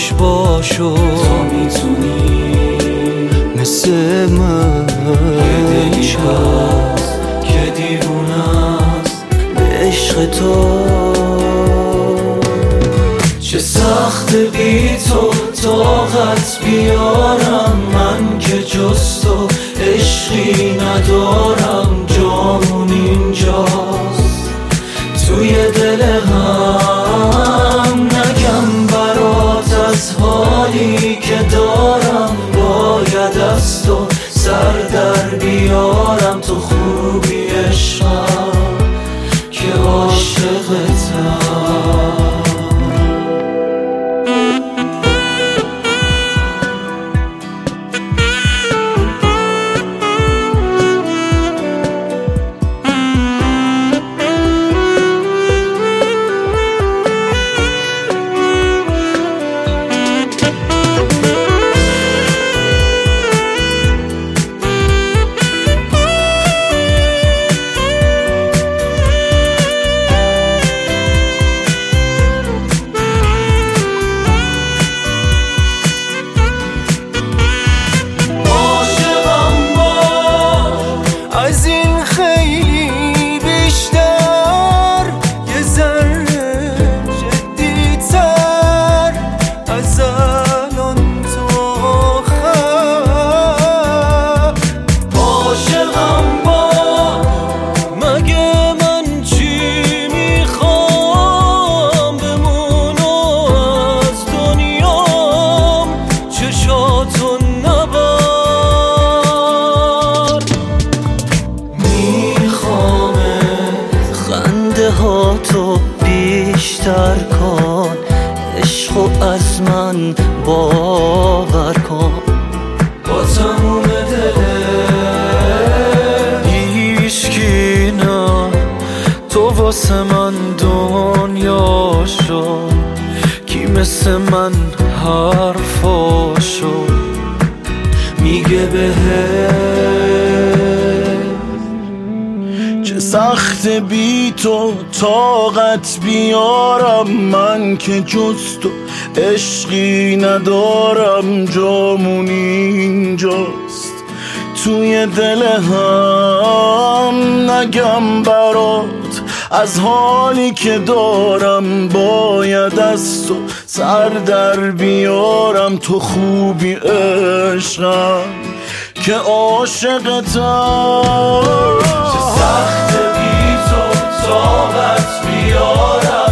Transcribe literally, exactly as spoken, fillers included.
خوش باشو تو میتونی مثل من که دیوونه است به عشق تو. چه سخت بی تو طاقت بیارم من که جز تو عشقی ندارم. جامون اینجاست توی دل هم، نگم برات از حالی که دارم. باید از تو سر در بیارم. تو خوبی عشقم که عاشقتم. تو بیشتر کن عشقو از من باور کن. با تموم دلت هیچکی نه تو واسه من دنیا شد. کی مثل من حرفاشو میگه بهت. چه سخت بی تو طاقت بیارم من که جز تو عشقی ندارم. جامون اینجاست توی دل هم، نگم برات از حالی که دارم. باید از تو سر در بیارم. تو خوبی عشقم که عاشقتم. چه سخت بی تو طاقت بیارم